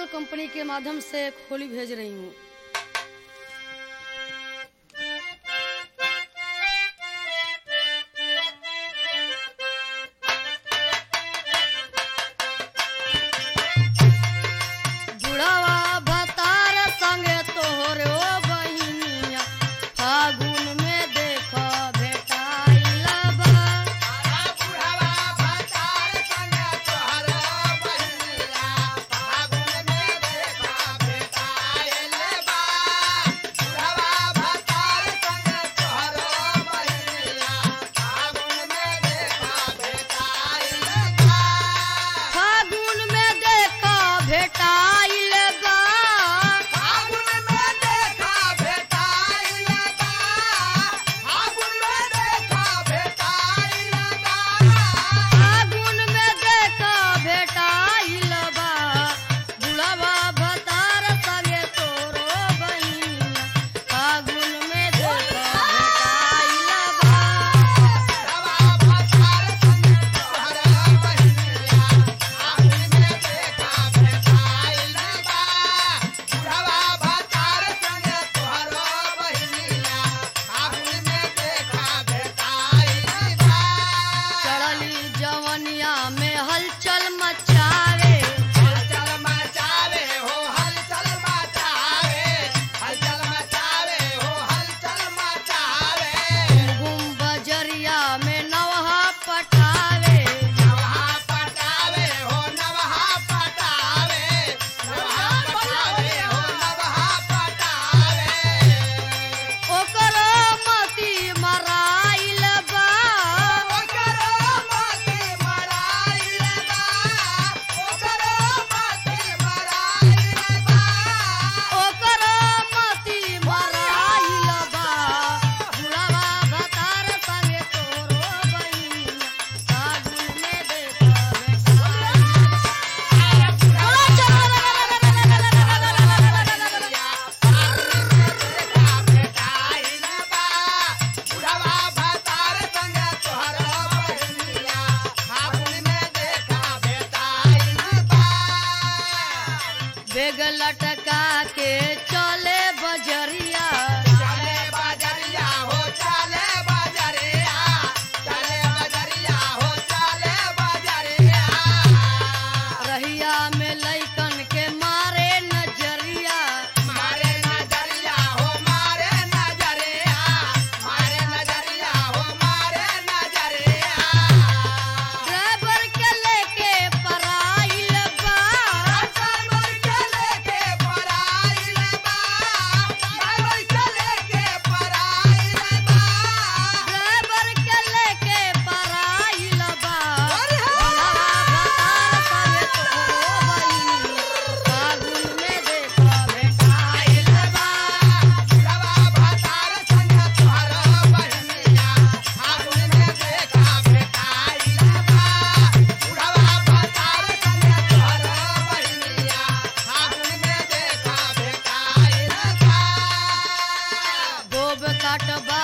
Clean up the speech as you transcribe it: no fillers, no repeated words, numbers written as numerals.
विशाल company के माध्यम से खोली भेज रही हूँ। बुढ़ावा भतार संगे तोहरे ओ बहिनिया फागुन में देख भेटाइल बा। बुढ़ावा भतार संगे तोहरे बहिनिया फागुन में देख भेटाइल बा। बुढ़ावा भतार संगे तोहरे बहिनिया फागुन में देख भेटाइल बा। फागुन में देख भेटाइल बा। फागुन में देखा भेटाइल बा। फागुन में देखा भेटाइल बा। फागुन में देख भेटाइल बा। बुढ़ावा भतार संगे तोरो बहिनिया फागुन में देख भेटाइल बा। बुढ़ावा भतार संगे तोहरे बहिनिया फागुन में देखा भेटाइल बा। बुढ़ावा भतार संगे तोहरे बहिनिया फागुन में देखा भेटाइल बा। चढ़ली जवनिया में हलचल मचावे। हलचल मचावे हो हलचल मचावे। हलचल मचावे हो हलचल मचावे। गुम बजरिया में नवहा पटावे। नवहा पटावे हो नवहा पटावे। नवहा पटावे हो नवहा पटावे। ओकरो मती मराइल बा। ओकरो मोती मराइल बा। ओकरो मोती मराइल बा। ओकरो मती मराइल बा। बुढ़ावा भतार संगे तोरो बहिनिया फागुन में देख भेटाइल बुढ़ावा भतार संगे तोहरे बहिनिया फागुन में देखा भेटाइल बा। बेग लटका के चले बजरिया। चले बजरिया हो चले बजरिया। चले बजरिया हो चले बजरिया। रहिया में लइकन के मारे नजरिया। मारे नजरिया हो मारे नजरिया। मारे नजरिया हो मारे नजरिया। ड्राइवर के लेके पराइल बा। ड्राइवर के लेके पराइल बा। ड्राइवर के लेके पराइल बा। ड्राइवर के लेके पराइल बा। अरे हो! बुढ़ावा भतार संगे तोरो बहिनिया फागुन में देखा भेटाइल बा। बुढ़ावा भतार संगे तोहरे बहिनिया फागुन में देखा भेटाइल बा। बुढ़ावा भतार संगे तोहरे बहिनिया फागुन में देखा भेटाइल बा। गोब काटबा